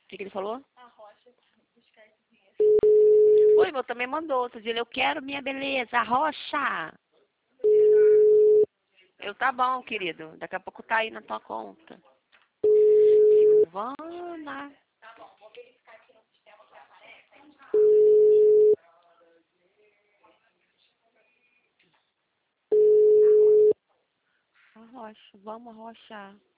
que ele falou? A Rocha buscar esse dinheiro. O irmão também mandou outro dia. Eu quero minha beleza, Rocha. Eu, tá bom, querido. Daqui a pouco tá aí na tua conta. Silvana. Tá bom, vou verificar aqui no sistema que aparece. A Rocha, vamos, Rocha.